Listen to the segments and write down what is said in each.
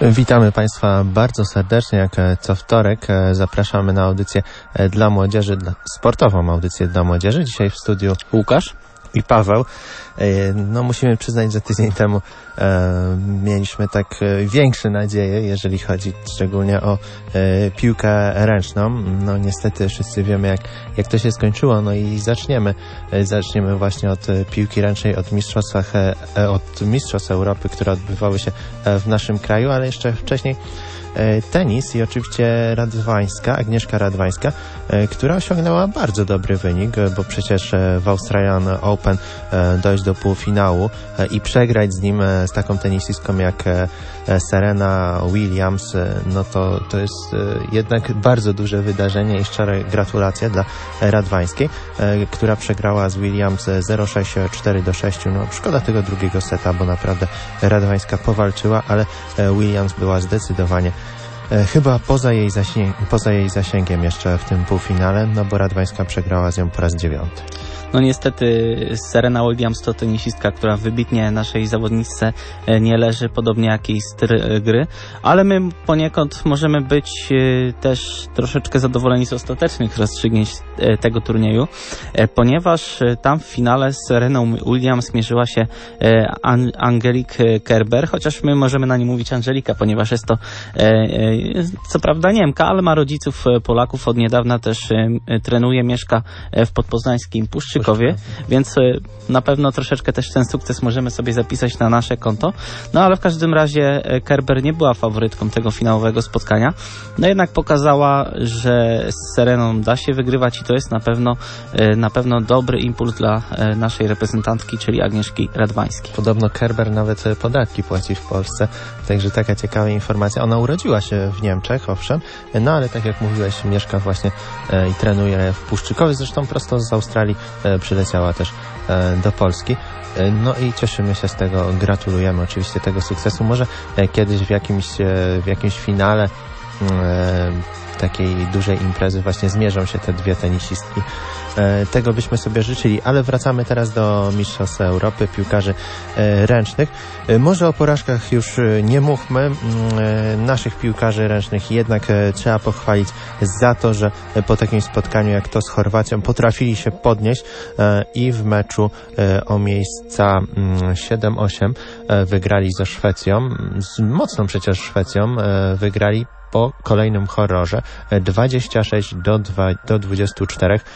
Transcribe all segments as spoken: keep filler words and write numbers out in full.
Witamy Państwa bardzo serdecznie, jak co wtorek zapraszamy na audycję dla młodzieży, sportową audycję dla młodzieży. Dzisiaj w studiu Łukasz i Paweł. No musimy przyznać, że tydzień temu e, mieliśmy tak e, większe nadzieje, jeżeli chodzi szczególnie o e, piłkę ręczną. No niestety wszyscy wiemy, jak, jak to się skończyło. No i zaczniemy e, zaczniemy właśnie od e, piłki ręcznej, od mistrzostwach, e, od mistrzostw Europy, które odbywały się e, w naszym kraju, ale jeszcze wcześniej tenis i oczywiście Radwańska, Agnieszka Radwańska, która osiągnęła bardzo dobry wynik, bo przecież w Australian Open dojść do półfinału i przegrać z nim, z taką tenisistką jak Serena Williams, no to, to jest jednak bardzo duże wydarzenie i szczere gratulacje dla Radwańskiej, która przegrała z Williams zero sześć, cztery do sześciu. No szkoda tego drugiego seta, bo naprawdę Radwańska powalczyła, ale Williams była zdecydowanie chyba poza jej, zasięg, poza jej zasięgiem jeszcze w tym półfinale, no bo Radwańska przegrała z nią po raz dziewiąty. No niestety Serena Williams to tenisistka, która wybitnie naszej zawodniczce nie leży, podobnie jak jej styl gry, ale my poniekąd możemy być też troszeczkę zadowoleni z ostatecznych rozstrzygnięć tego turnieju, ponieważ tam w finale z Sereną Williams mierzyła się Angelique Kerber, chociaż my możemy na nie mówić Angelika, ponieważ jest to co prawda Niemka, ale ma rodziców Polaków, od niedawna też trenuje, mieszka w podpoznańskim Puszczyku, więc na pewno troszeczkę też ten sukces możemy sobie zapisać na nasze konto. No ale w każdym razie Kerber nie była faworytką tego finałowego spotkania. No jednak pokazała, że z Sereną da się wygrywać i to jest na pewno na pewno dobry impuls dla naszej reprezentantki, czyli Agnieszki Radwańskiej. Podobno Kerber nawet podatki płaci w Polsce, także taka ciekawa informacja. Ona urodziła się w Niemczech, owszem, no ale tak jak mówiłeś, mieszka właśnie i trenuje w Puszczykowie, zresztą prosto z Australii przyleciała też do Polski. No i cieszymy się z tego, gratulujemy oczywiście tego sukcesu. Może kiedyś w jakimś, w jakimś finale takiej dużej imprezy właśnie zmierzą się te dwie tenisistki. Tego byśmy sobie życzyli, ale wracamy teraz do Mistrzostw Europy piłkarzy ręcznych. Może o porażkach już nie mówmy. Naszych piłkarzy ręcznych jednak trzeba pochwalić za to, że po takim spotkaniu jak to z Chorwacją potrafili się podnieść i w meczu o miejsca siedem osiem wygrali ze Szwecją. Z mocną przecież Szwecją wygrali po kolejnym horrorze dwadzieścia sześć do dwudziestu czterech.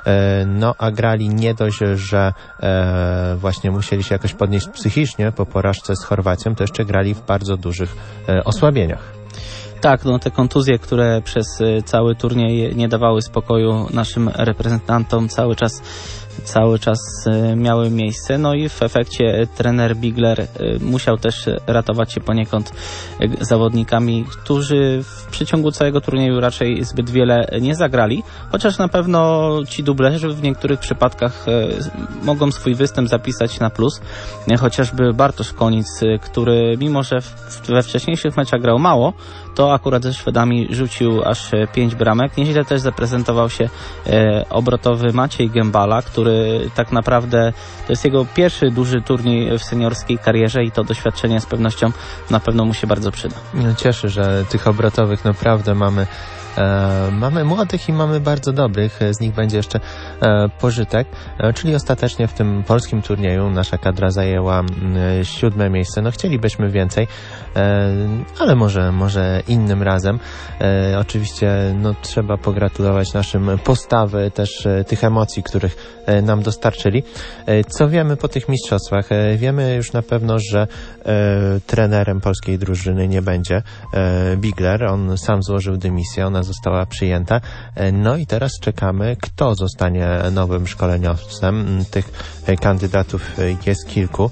No a grali nie dość, że e, właśnie musieli się jakoś podnieść psychicznie po porażce z Chorwacją, to jeszcze grali w bardzo dużych e, osłabieniach. Tak, no te kontuzje, które przez cały turniej nie dawały spokoju naszym reprezentantom, cały czas cały czas miały miejsce, no i w efekcie trener Bigler musiał też ratować się poniekąd zawodnikami, którzy w przeciągu całego turnieju raczej zbyt wiele nie zagrali, chociaż na pewno ci dublerzy w niektórych przypadkach mogą swój występ zapisać na plus, chociażby Bartosz Konic, który mimo, że we wcześniejszych meczach grał mało, to akurat ze Szwedami rzucił aż pięć bramek. Nieźle też zaprezentował się e, obrotowy Maciej Gębala, który tak naprawdę to jest jego pierwszy duży turniej w seniorskiej karierze i to doświadczenie z pewnością na pewno mu się bardzo przyda. Cieszy, że tych obrotowych naprawdę mamy E, mamy młodych i mamy bardzo dobrych, z nich będzie jeszcze e, pożytek, e, czyli ostatecznie w tym polskim turnieju nasza kadra zajęła e, siódme miejsce. No chcielibyśmy więcej, e, ale może, może innym razem. E, oczywiście no, trzeba pogratulować naszym postawy, też e, tych emocji, których e, nam dostarczyli. E, co wiemy po tych mistrzostwach? E, wiemy już na pewno, że e, trenerem polskiej drużyny nie będzie e, Bigler. On sam złożył dymisję, ona została przyjęta. No i teraz czekamy, kto zostanie nowym szkoleniowcem. Tych kandydatów jest kilku.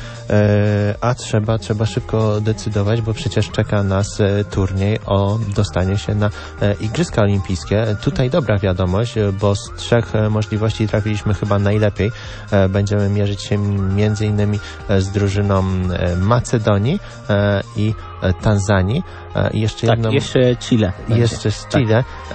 A trzeba, trzeba szybko decydować, bo przecież czeka nas turniej o dostanie się na Igrzyska Olimpijskie. Tutaj dobra wiadomość, bo z trzech możliwości trafiliśmy chyba najlepiej. Będziemy mierzyć się między innymi z drużyną Macedonii i Tanzanii i jeszcze tak, jedną... jeszcze Chile. Jeszcze z Chile, tak.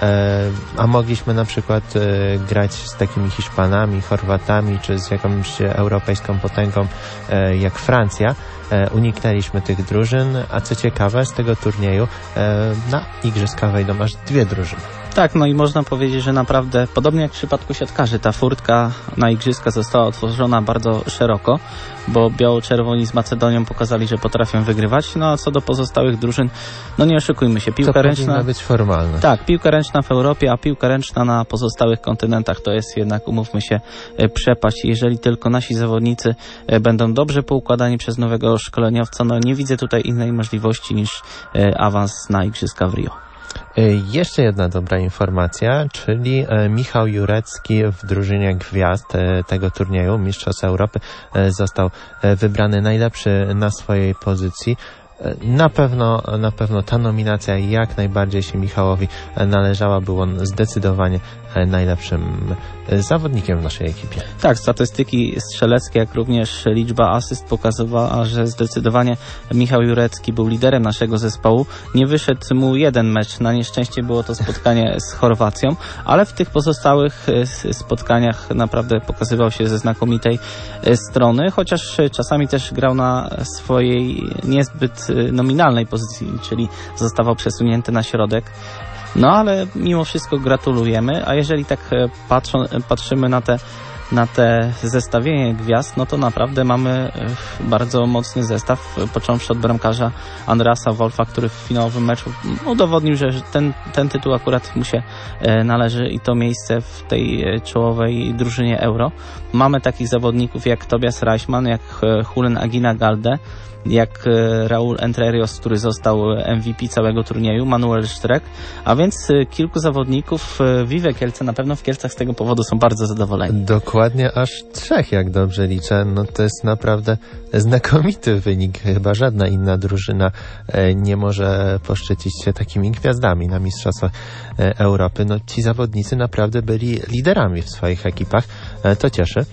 A mogliśmy na przykład grać z takimi Hiszpanami, Chorwatami, czy z jakąś europejską potęgą jak Francja. Uniknęliśmy tych drużyn, a co ciekawe, z tego turnieju na igrzyska wejdą aż dwie drużyny. Tak, no i można powiedzieć, że naprawdę, podobnie jak w przypadku siatkarzy, ta furtka na igrzyska została otworzona bardzo szeroko, bo biało-czerwoni z Macedonią pokazali, że potrafią wygrywać, no a co do pozostałych drużyn, no nie oszukujmy się, piłka to ręczna... powinna być formalna. Tak, piłka ręczna w Europie, a piłka ręczna na pozostałych kontynentach to jest jednak, umówmy się, przepaść. Jeżeli tylko nasi zawodnicy będą dobrze poukładani przez nowego szkoleniowca, no nie widzę tutaj innej możliwości niż awans na igrzyska w Rio. Jeszcze jedna dobra informacja, czyli Michał Jurecki w drużynie gwiazd tego turnieju Mistrzostw Europy został wybrany najlepszy na swojej pozycji. Na pewno, na pewno ta nominacja jak najbardziej się Michałowi należała, był on zdecydowanie najlepszym zawodnikiem w naszej ekipie. Tak, statystyki strzeleckie, jak również liczba asyst pokazywała, że zdecydowanie Michał Jurecki był liderem naszego zespołu. Nie wyszedł mu jeden mecz, na nieszczęście było to spotkanie z Chorwacją, ale w tych pozostałych spotkaniach naprawdę pokazywał się ze znakomitej strony, chociaż czasami też grał na swojej niezbyt nominalnej pozycji, czyli zostawał przesunięty na środek. No ale mimo wszystko gratulujemy, a jeżeli tak patrzą, patrzymy na te, na te zestawienie gwiazd, no to naprawdę mamy bardzo mocny zestaw, począwszy od bramkarza Andreasa Wolfa, który w finałowym meczu udowodnił, że ten, ten tytuł akurat mu się należy i to miejsce w tej czołowej drużynie Euro. Mamy takich zawodników jak Tobias Reichmann, jak Julen Aguinagalde, jak Raúl Entre Rios, który został M V P całego turnieju, Manuel Sztrek, a więc kilku zawodników Vive Kielce, na pewno w Kielcach z tego powodu są bardzo zadowoleni. Dokładnie aż trzech, jak dobrze liczę. No to jest naprawdę znakomity wynik. Chyba żadna inna drużyna nie może poszczycić się takimi gwiazdami na Mistrzostwach Europy. No ci zawodnicy naprawdę byli liderami w swoich ekipach. To cieszy.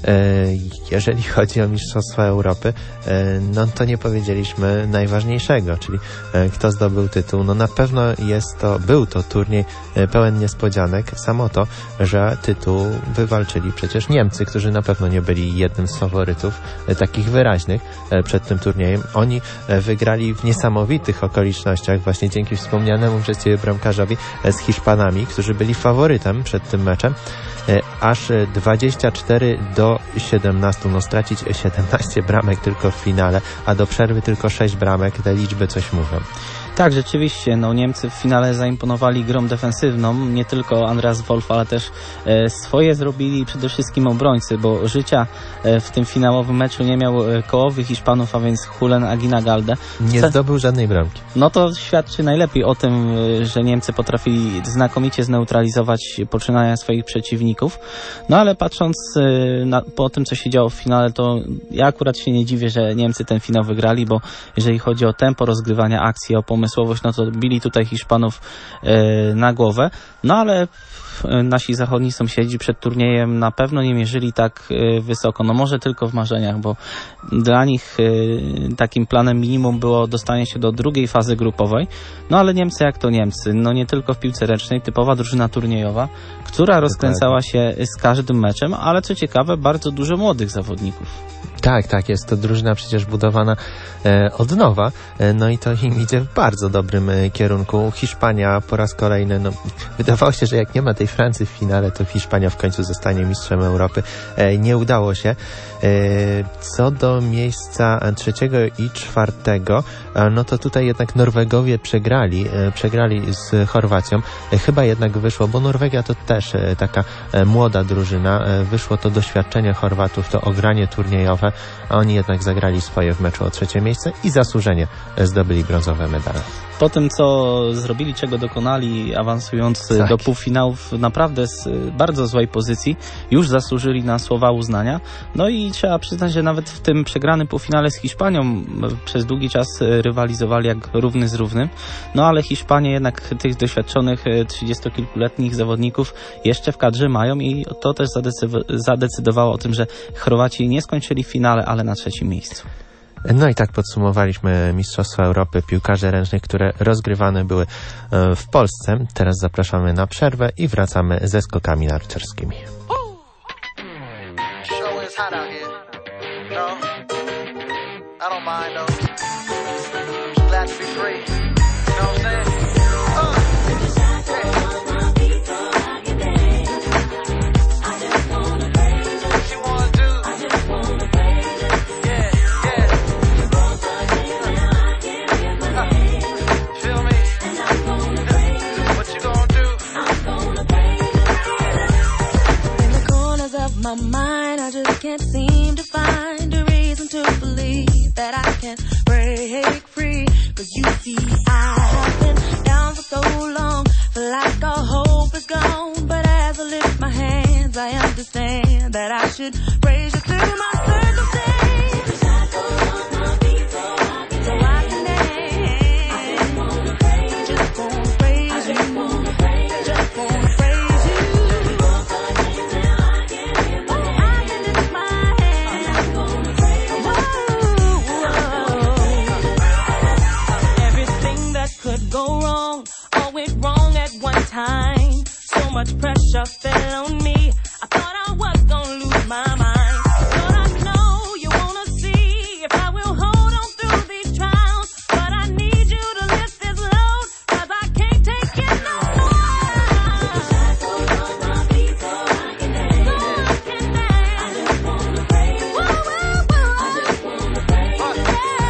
Jeżeli chodzi o Mistrzostwa Europy, no to nie powiedzieliśmy najważniejszego, czyli kto zdobył tytuł. No na pewno jest to, był to turniej pełen niespodzianek. Samo to, że tytuł wywalczyli przecież Niemcy, którzy na pewno nie byli jednym z faworytów takich wyraźnych przed tym turniejem. Oni wygrali w niesamowitych okolicznościach, właśnie dzięki wspomnianemu przez Ciebie bramkarzowi, z Hiszpanami, którzy byli faworytem przed tym meczem. Aż dwadzieścia cztery do siedemnastu, no stracić siedemnaście bramek tylko w finale, a do przerwy tylko sześć bramek, te liczby coś mówią. Tak, rzeczywiście, no Niemcy w finale zaimponowali grą defensywną, nie tylko Andreas Wolf, ale też e, swoje zrobili przede wszystkim obrońcy, bo życia e, w tym finałowym meczu nie miał e, kołowy Hiszpanów, a więc Julen Aguinagalde. Nie Co? zdobył żadnej bramki. No to świadczy najlepiej o tym, e, że Niemcy potrafili znakomicie zneutralizować poczynania swoich przeciwników. No ale patrząc e, na, po tym, co się działo w finale, to ja akurat się nie dziwię, że Niemcy ten finał wygrali, bo jeżeli chodzi o tempo rozgrywania akcji, o pomysł słowość, no to bili tutaj Hiszpanów e, na głowę, no ale e, nasi zachodni sąsiedzi przed turniejem na pewno nie mierzyli tak e, wysoko, no może tylko w marzeniach, bo dla nich e, takim planem minimum było dostanie się do drugiej fazy grupowej, no ale Niemcy jak to Niemcy, no nie tylko w piłce ręcznej, typowa drużyna turniejowa, która rozkręcała się z każdym meczem, ale co ciekawe, bardzo dużo młodych zawodników. Tak, tak, jest to drużyna przecież budowana e, od nowa, e, no i to im idzie w bardzo dobrym e, kierunku. Hiszpania po raz kolejny, no wydawało się, że jak nie ma tej Francji w finale, to Hiszpania w końcu zostanie mistrzem Europy. E, nie udało się. E, co do miejsca trzeciego i czwartego, e, no to tutaj jednak Norwegowie przegrali, e, przegrali z Chorwacją. E, chyba jednak wyszło, bo Norwegia to też e, taka e, młoda drużyna, e, wyszło to doświadczenie Chorwatów, to ogranie turniejowe, a oni jednak zagrali swoje w meczu o trzecie miejsce i zasłużenie zdobyli brązowe medale. Po tym, co zrobili, czego dokonali, awansując tak do półfinałów naprawdę z bardzo złej pozycji, już zasłużyli na słowa uznania. No i trzeba przyznać, że nawet w tym przegranym półfinale z Hiszpanią przez długi czas rywalizowali jak równy z równym. No ale Hiszpanie jednak tych doświadczonych trzydziestokilkuletnich zawodników jeszcze w kadrze mają i to też zadecydowało o tym, że Chorwaci nie skończyli w finale, ale na trzecim miejscu. No i tak podsumowaliśmy Mistrzostwa Europy Piłkarzy Ręcznych, które rozgrywane były w Polsce. Teraz zapraszamy na przerwę i wracamy ze skokami narciarskimi. My mind, I just can't seem to find a reason to believe that I can break free. Cause you see, I have been down for so long, feel like all hope is gone. But as I lift my hands, I understand that I should praise you through my circumstance. So I can dance. Just gonna praise you. Just gonna praise you. Go wrong, all went wrong at one time. So much pressure fell on me. I thought I was gonna lose my mind. But I know you wanna see if I will hold on through these trials. But I need you to lift this load, cause I can't take it no more. Shackles on my feet so I can dance. So I can dance. I just wanna praise you. Woo, woo, woo. I just wanna praise you.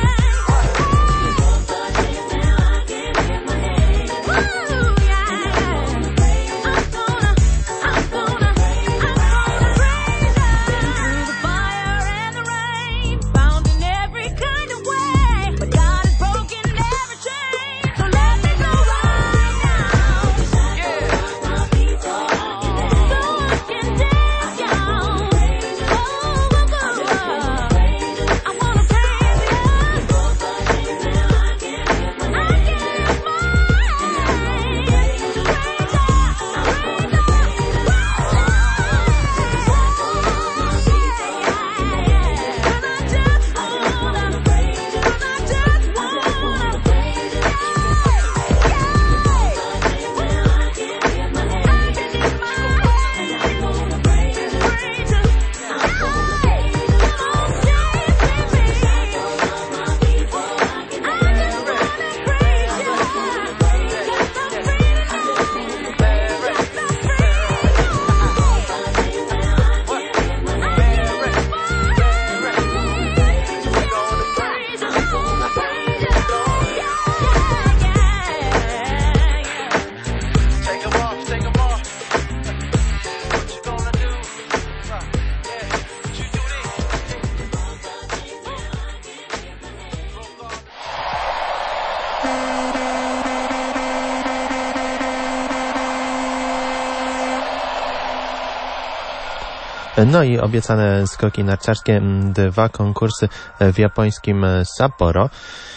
No i obiecane skoki narciarskie, dwa konkursy w japońskim Sapporo.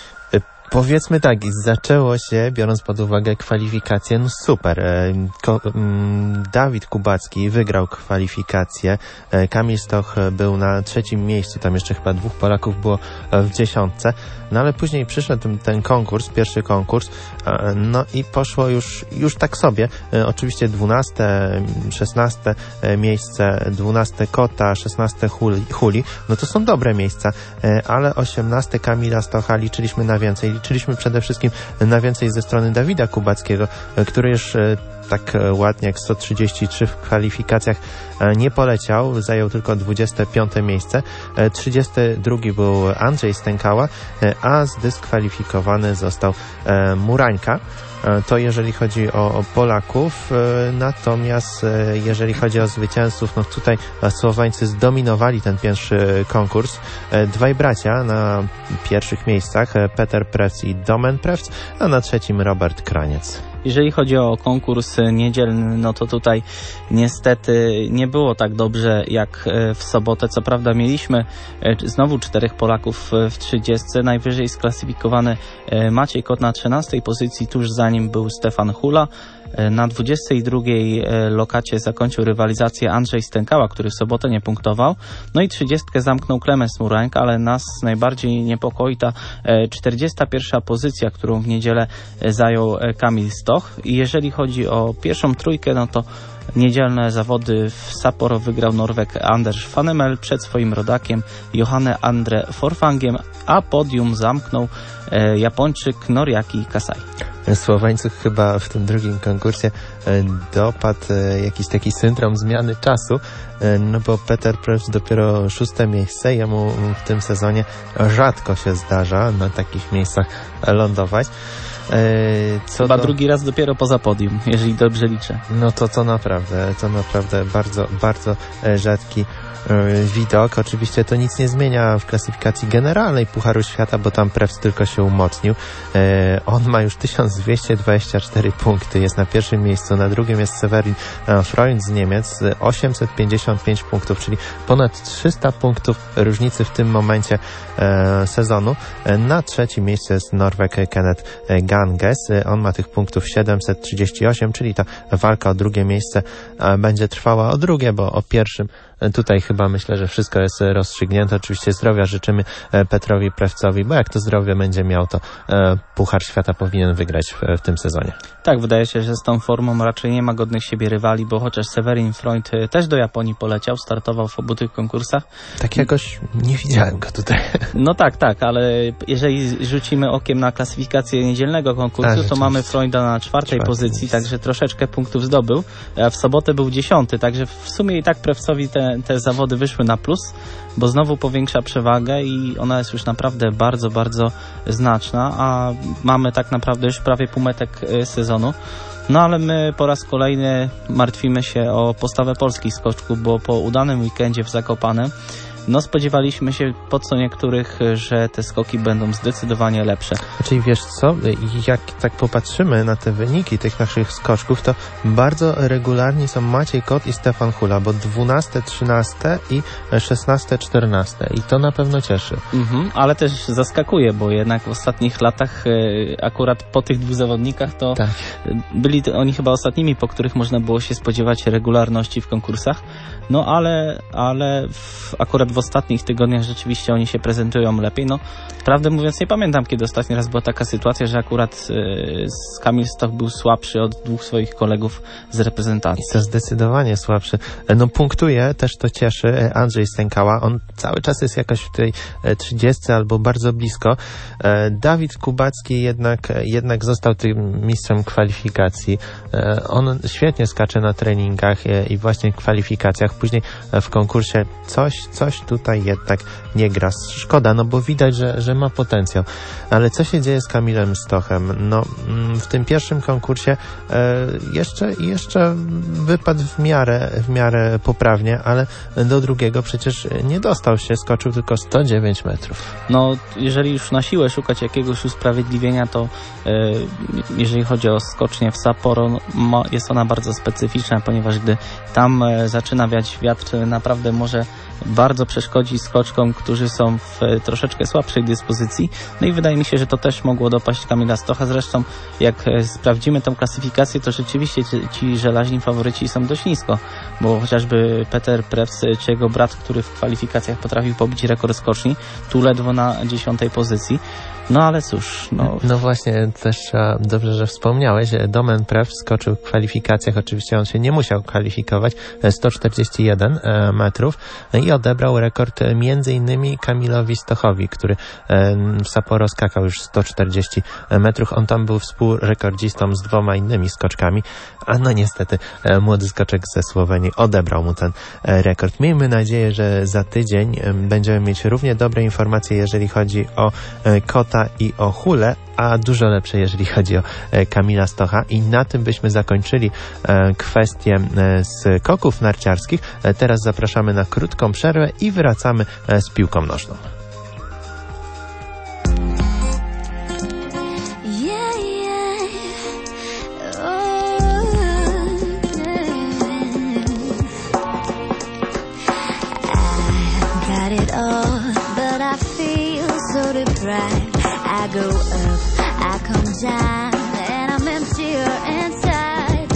Powiedzmy tak, zaczęło się, biorąc pod uwagę kwalifikacje, no super. Ko- Dawid Kubacki wygrał kwalifikację, Kamil Stoch był na trzecim miejscu, tam jeszcze chyba dwóch Polaków było w dziesiątce, no ale później przyszedł ten, ten konkurs, pierwszy konkurs, no i poszło już, już tak sobie. Oczywiście dwunaste, szesnaste miejsce, dwunaste Kota, szesnaste Huli, Huli, no to są dobre miejsca, ale osiemnaste Kamila Stocha liczyliśmy na więcej. Liczyliśmy przede wszystkim na więcej ze strony Dawida Kubackiego, który już tak ładnie jak sto trzydzieści trzy w kwalifikacjach nie poleciał, zajął tylko dwudzieste piąte miejsce. trzydziesty drugi był Andrzej Stękała, a zdyskwalifikowany został Murańka. To jeżeli chodzi o, o Polaków, natomiast jeżeli chodzi o zwycięzców, no tutaj Słoweńcy zdominowali ten pierwszy konkurs. Dwaj bracia na pierwszych miejscach, Peter Prevc i Domen Prevc, a na trzecim Robert Kraniec. Jeżeli chodzi o konkurs niedzielny, no to tutaj niestety nie było tak dobrze jak w sobotę. Co prawda mieliśmy znowu czterech Polaków w trzydziestce. Najwyżej sklasyfikowany Maciej Kot na trzynastej pozycji, tuż za nim był Stefan Hula. Na dwudziestej drugiej lokacie zakończył rywalizację Andrzej Stękała, który w sobotę nie punktował. No i trzydziestkę zamknął Klemens Murańk, ale nas najbardziej niepokoi ta czterdziesta pierwsza pozycja, którą w niedzielę zajął Kamil Stoch. I jeżeli chodzi o pierwszą trójkę, no to niedzielne zawody w Sapporo wygrał Norweg Anders Fanemel przed swoim rodakiem Johanne Andre Forfangiem, a podium zamknął e, Japończyk Noriaki Kasai. Słoweńców chyba w tym drugim konkursie e, dopadł e, jakiś taki syndrom zmiany czasu, e, no bo Peter Preuss dopiero szóste miejsce, jemu w tym sezonie rzadko się zdarza na takich miejscach lądować. Co Chyba do... drugi raz dopiero poza podium, jeżeli dobrze liczę. No to to naprawdę, to naprawdę bardzo, bardzo rzadki widok. Oczywiście to nic nie zmienia w klasyfikacji generalnej Pucharu Świata, bo tam Preuss tylko się umocnił. On ma już tysiąc dwieście dwadzieścia cztery punkty, jest na pierwszym miejscu, na drugim jest Severin Freund z Niemiec, osiemset pięćdziesiąt pięć punktów, czyli ponad trzysta punktów różnicy w tym momencie sezonu. Na trzecim miejscu jest Norweg Kenneth Ganges, on ma tych punktów siedemset trzydzieści osiem, czyli ta walka o drugie miejsce będzie trwała o drugie, bo o pierwszym tutaj chyba myślę, że wszystko jest rozstrzygnięte. Oczywiście zdrowia życzymy Petrowi Prewcowi, bo jak to zdrowie będzie miał, to Puchar Świata powinien wygrać w, w tym sezonie. Tak, wydaje się, że z tą formą raczej nie ma godnych siebie rywali, bo chociaż Severin Freund też do Japonii poleciał, startował w obu tych konkursach. Tak jakoś nie widziałem go tutaj. No tak, tak, ale jeżeli rzucimy okiem na klasyfikację niedzielnego konkursu, A, to mamy Freunda na czwartej Czwarty pozycji, miejsce. Także troszeczkę punktów zdobył. A w sobotę był dziesiąty, także w sumie i tak Prewcowi te, te zawody wyszły na plus, bo znowu powiększa przewagę i ona jest już naprawdę bardzo, bardzo znaczna, a mamy tak naprawdę już prawie półmetek sezonu. No ale my po raz kolejny martwimy się o postawę polskich skoczków, bo po udanym weekendzie w Zakopanem no spodziewaliśmy się po co niektórych, że te skoki będą zdecydowanie lepsze. Czyli wiesz co, jak tak popatrzymy na te wyniki tych naszych skoczków, to bardzo regularni są Maciej Kot i Stefan Hula, bo dwunaste, trzynaste i szesnaste, czternaste i to na pewno cieszy. Mhm, ale też zaskakuje, bo jednak w ostatnich latach akurat po tych dwóch zawodnikach to tak. byli oni chyba ostatnimi, po których można było się spodziewać regularności w konkursach, no ale, ale w, akurat w ostatnich tygodniach rzeczywiście oni się prezentują lepiej. No, prawdę mówiąc nie pamiętam, kiedy ostatni raz była taka sytuacja, że akurat yy, Kamil Stoch był słabszy od dwóch swoich kolegów z reprezentacji. I to zdecydowanie słabszy. No punktuje, też to cieszy Andrzej Stękała. On cały czas jest jakoś w tej trzydziestce albo bardzo blisko. Dawid Kubacki jednak, jednak został tym mistrzem kwalifikacji. On świetnie skacze na treningach i właśnie w kwalifikacjach. Później w konkursie coś, coś tutaj jednak nie gra. Szkoda, no bo widać, że, że ma potencjał. Ale co się dzieje z Kamilem Stochem? No, w tym pierwszym konkursie e, jeszcze, jeszcze wypadł w miarę, w miarę poprawnie, ale do drugiego przecież nie dostał się, skoczył tylko sto dziewięć metrów. No, jeżeli już na siłę szukać jakiegoś usprawiedliwienia, to e, jeżeli chodzi o skocznię w Sapporo, no, jest ona bardzo specyficzna, ponieważ gdy tam e, zaczyna wiać wiatr, naprawdę może bardzo przeszkodzi skoczkom, którzy są w troszeczkę słabszej dyspozycji. No i wydaje mi się, że to też mogło dopaść Kamila Stocha. Zresztą jak sprawdzimy tę klasyfikację, to rzeczywiście ci, ci żelaźni faworyci są dość nisko, bo chociażby Peter Prewc czy jego brat, który w kwalifikacjach potrafił pobić rekord skoczni, tu ledwo na dziesiątej pozycji. No ale cóż, no... No właśnie, też dobrze, że wspomniałeś. Domen Prewc skoczył w kwalifikacjach, oczywiście on się nie musiał kwalifikować, sto czterdzieści jeden metrów i odebrał rekord między innymi Kamilowi Stochowi, który w Sapporo skakał już sto czterdzieści metrów. On tam był współrekordzistą z dwoma innymi skoczkami, a no niestety młody skoczek ze Słowenii odebrał mu ten rekord. Miejmy nadzieję, że za tydzień będziemy mieć równie dobre informacje, jeżeli chodzi o Kota i o Hulę, a dużo lepsze, jeżeli chodzi o Kamila Stocha. I na tym byśmy zakończyli kwestię skoków narciarskich. Teraz zapraszamy na krótką przerwę i wracamy z piłką nożną. I go up, I come down, and I'm emptier inside.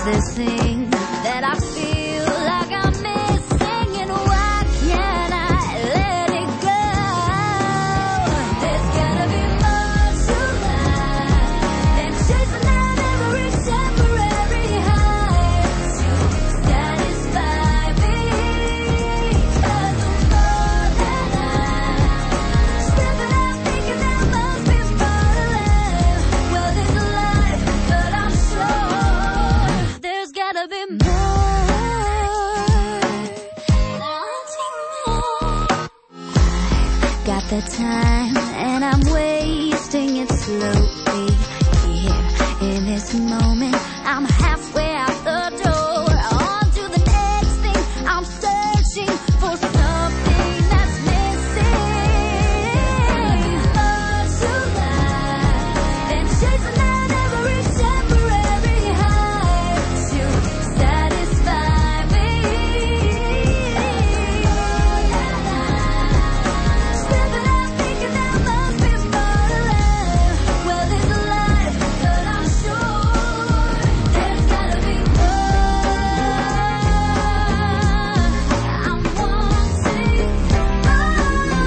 this thing that I feel like I'm missing, and why can't I let it go? There's gotta be more to life than chasing down every temporary high to satisfy me. 'Cause the more that I step it up, thinking there must be more to life. Well, there's a life, but I'm sure there's gotta be more, wanting more. Got the time and I'm wasting it slowly. Here in this moment, I'm halfway out the door. On to the next thing, I'm searching for something that's missing. More to life than chasing down every temporary high to satisfy me. Stepping up, thinking there must be more to life. Well, there's a life, but I'm sure there's gotta be more. I'm wanting more.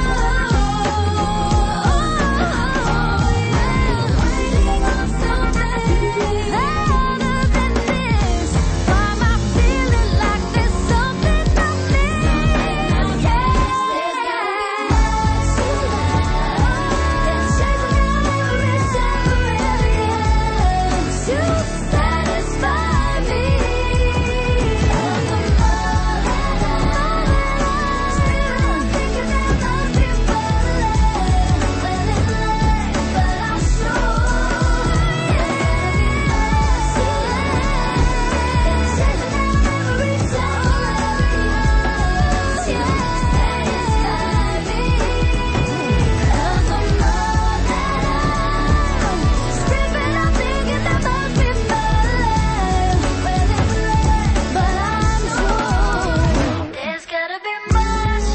Waiting on something louder than this. Why am I feeling like there's something I miss? Yeah, there's gotta be more to life than chasing down every temporary high to satisfy me. 'Cause the more that I spend, I'm thinking there must be more to life. Well, it's life, but I'm sure there's gotta be more to life than chasing down every temporary high to satisfy me. 'Cause the more that I'm stepping up, thinking there must be more to life. Well, it's life, but I'm sure there's gotta be more to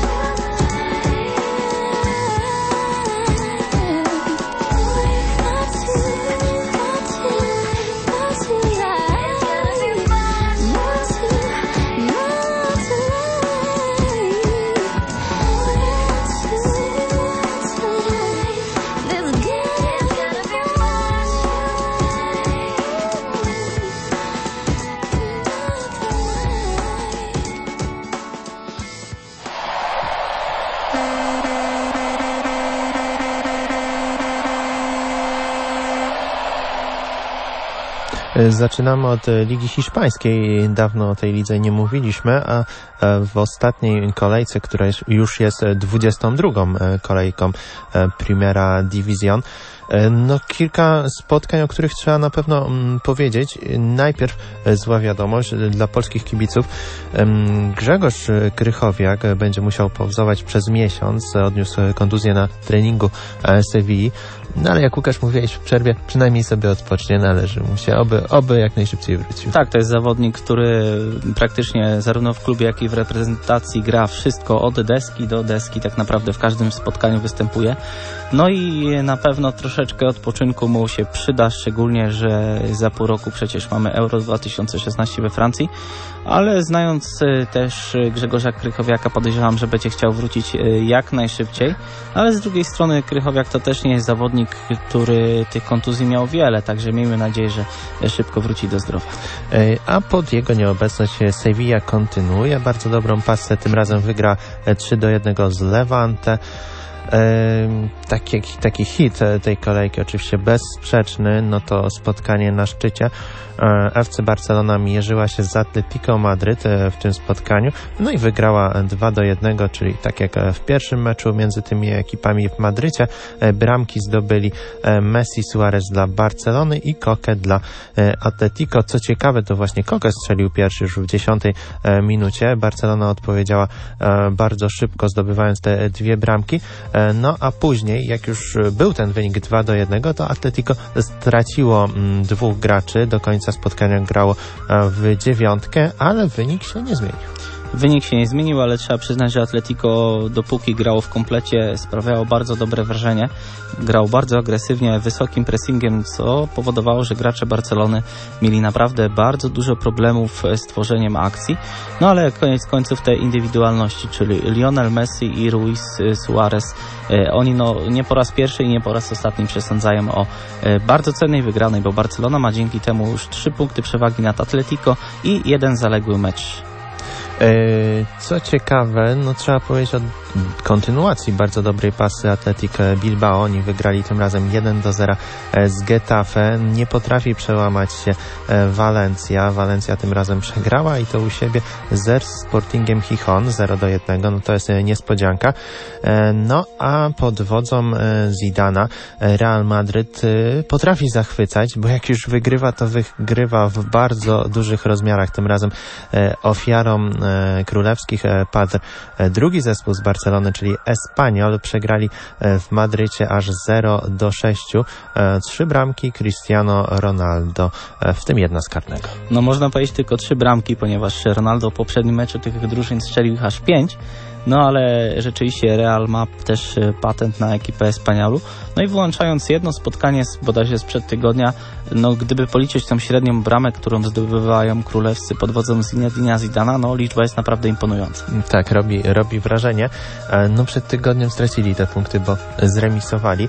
Zaczynamy od Ligi Hiszpańskiej. Dawno o tej lidze nie mówiliśmy, a w ostatniej kolejce, która już jest dwudziestą drugą kolejką Primera División, no kilka spotkań, o których trzeba na pewno powiedzieć. Najpierw zła wiadomość dla polskich kibiców. Grzegorz Krychowiak będzie musiał pauzować przez miesiąc. Odniósł kontuzję na treningu Sewilli. No ale jak Łukasz mówiłeś w przerwie, przynajmniej sobie odpocznie, należy mu się, oby, oby jak najszybciej wrócił. Tak, to jest zawodnik, który praktycznie zarówno w klubie, jak i w reprezentacji gra wszystko od deski do deski, tak naprawdę w każdym spotkaniu występuje. No i na pewno troszeczkę odpoczynku mu się przyda, szczególnie, że za pół roku przecież mamy Euro dwa tysiące szesnaście we Francji, ale znając też Grzegorza Krychowiaka, podejrzewam, że będzie chciał wrócić jak najszybciej, ale z drugiej strony Krychowiak to też nie jest zawodnik, który tych kontuzji miał wiele, także miejmy nadzieję, że szybko wróci do zdrowia. A pod jego nieobecność Sevilla kontynuuje bardzo dobrą pasę, tym razem wygra trzy do jednego z Levante. Taki, taki hit tej kolejki, oczywiście bezsprzeczny, no to spotkanie na szczycie. F C Barcelona mierzyła się z Atletico Madryt w tym spotkaniu, no i wygrała dwa do jednego, czyli tak jak w pierwszym meczu między tymi ekipami w Madrycie. Bramki zdobyli Messi, Suarez dla Barcelony i Koke dla Atletico. Co ciekawe, to właśnie Koke strzelił pierwszy już w dziesiątej minucie. Barcelona odpowiedziała bardzo szybko, zdobywając te dwie bramki. No a później, jak już był ten wynik dwa do jednego, to Atletico straciło dwóch graczy. Do końca spotkania grało w dziewiątkę, ale wynik się nie zmienił. Wynik się nie zmienił, ale trzeba przyznać, że Atletico dopóki grało w komplecie sprawiało bardzo dobre wrażenie. Grał bardzo agresywnie, wysokim pressingiem, co powodowało, że gracze Barcelony mieli naprawdę bardzo dużo problemów z tworzeniem akcji. No ale koniec końców te indywidualności, czyli Lionel Messi i Luis Suarez, oni no nie po raz pierwszy i nie po raz ostatni przesądzają o bardzo cennej wygranej, bo Barcelona ma dzięki temu już trzy punkty przewagi nad Atletico i jeden zaległy mecz. Co ciekawe, no trzeba powiedzieć o kontynuacji bardzo dobrej pasy Athletic Bilbao. Oni wygrali tym razem jeden do zera z Getafe. Nie potrafi przełamać się Valencia. Valencia tym razem przegrała i to u siebie ze Sportingiem Gijón zero do jednego. No to jest niespodzianka. No a pod wodzą Zidana Real Madryt potrafi zachwycać, bo jak już wygrywa, to wygrywa w bardzo dużych rozmiarach. Tym razem ofiarą królewskich padł drugi zespół z Barcelony, czyli Espanyol. Przegrali w Madrycie aż zero do sześciu. Trzy bramki Cristiano Ronaldo, w tym jedna z karnego. No można powiedzieć tylko trzy bramki, ponieważ Ronaldo w poprzednim meczu tych drużyn strzelił aż pięć. No ale rzeczywiście Real ma też patent na ekipę Espanyolu. No i wyłączając jedno spotkanie z, bodajże sprzed tygodnia, no gdyby policzyć tą średnią bramę, którą zdobywają królewscy pod wodzą Zinedina Zidana, no liczba jest naprawdę imponująca. Tak, robi, robi wrażenie. No przed tygodniem stracili te punkty, bo zremisowali.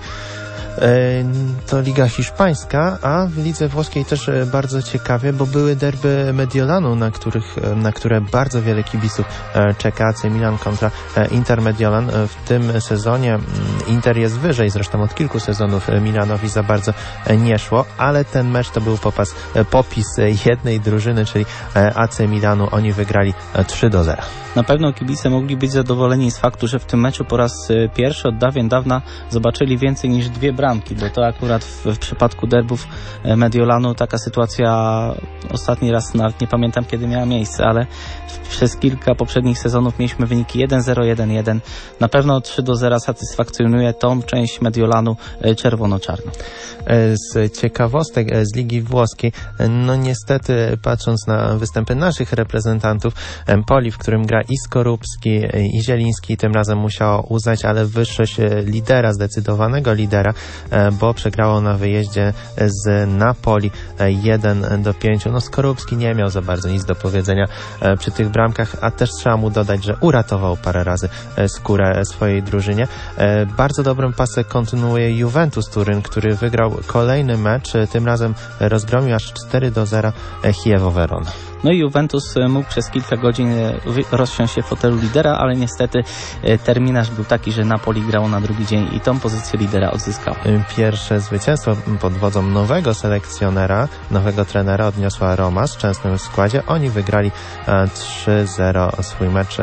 To Liga Hiszpańska, a w lidze włoskiej też bardzo ciekawie, bo były derby Mediolanu, na, których, na które bardzo wiele kibiców czeka. A C Milan kontra Inter Mediolan. W tym sezonie Inter jest wyżej, zresztą od kilku sezonów Milanowi za bardzo nie szło, ale ten mecz to był popas, popis jednej drużyny, czyli A C Milanu. Oni wygrali trzy do zera. Na pewno kibice mogli być zadowoleni z faktu, że w tym meczu po raz pierwszy od dawien dawna zobaczyli więcej niż dwie bramki, bo to akurat w, w przypadku derbów Mediolanu taka sytuacja ostatni raz nawet nie pamiętam kiedy miała miejsce, ale w, przez kilka poprzednich sezonów mieliśmy wyniki jeden zero, jeden jeden. Na pewno trzy do zera satysfakcjonuje tą część Mediolanu czerwono-czarną. Z ciekawostek z Ligi Włoskiej, no niestety patrząc na występy naszych reprezentantów, Empoli, w którym gra i Skorupski, i Zieliński, tym razem musiało uznać, ale wyższość lidera, zdecydowanego lidera, bo przegrało na wyjeździe z Napoli jeden do pięciu. No Skorupski nie miał za bardzo nic do powiedzenia przy tych bramkach, a też trzeba mu dodać, że uratował parę razy skórę swojej drużynie. Bardzo dobrą pasę kontynuuje Juventus Turyn, który wygrał kolejny mecz, tym razem rozgromił aż cztery do zera Chievo Verona. No i Juventus mógł przez kilka godzin rozsiąść się w fotelu lidera, ale niestety terminarz był taki, że Napoli grało na drugi dzień i tą pozycję lidera odzyskał. Pierwsze zwycięstwo pod wodzą nowego selekcjonera, nowego trenera odniosła Roma z częstym w składzie. Oni wygrali trzy zero swój mecz.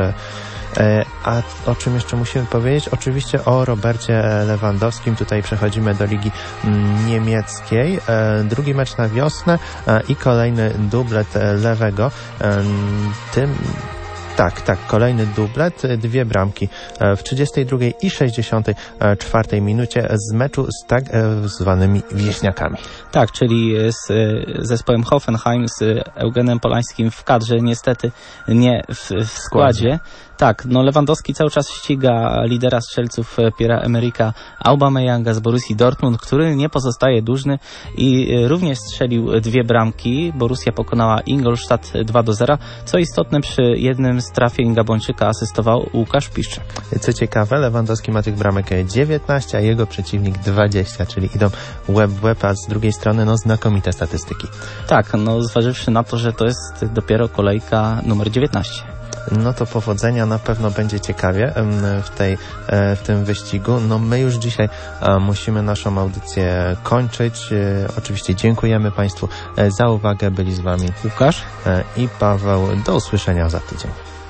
A o czym jeszcze musimy powiedzieć? Oczywiście o Robercie Lewandowskim. Tutaj przechodzimy do Ligi Niemieckiej. Drugi mecz na wiosnę i kolejny dublet lewego. Tym Tak, tak, kolejny dublet, dwie bramki w trzydziestej drugiej i sześćdziesiątej czwartej minucie z meczu z tak zwanymi wieśniakami. Tak, czyli z zespołem Hoffenheim, z Eugenem Polańskim w kadrze, niestety nie w, w składzie. Tak, no Lewandowski cały czas ściga lidera strzelców Pierre'a-Emericka Aubameyanga z Borussii Dortmund, który nie pozostaje dłużny i również strzelił dwie bramki. Borussia pokonała Ingolstadt dwa do zera. Co istotne, przy jednym z trafień Gabończyka asystował Łukasz Piszczek. Co ciekawe, Lewandowski ma tych bramek dziewiętnaście, a jego przeciwnik dwadzieścia, czyli idą łeb w łeb, a z drugiej strony no znakomite statystyki. Tak, no zważywszy na to, że to jest dopiero kolejka numer dziewiętnaście. No to powodzenia, na pewno będzie ciekawie w, tej, w tym wyścigu. No my już dzisiaj musimy naszą audycję kończyć. Oczywiście dziękujemy Państwu za uwagę. Byli z Wami Łukasz i Paweł. Do usłyszenia za tydzień.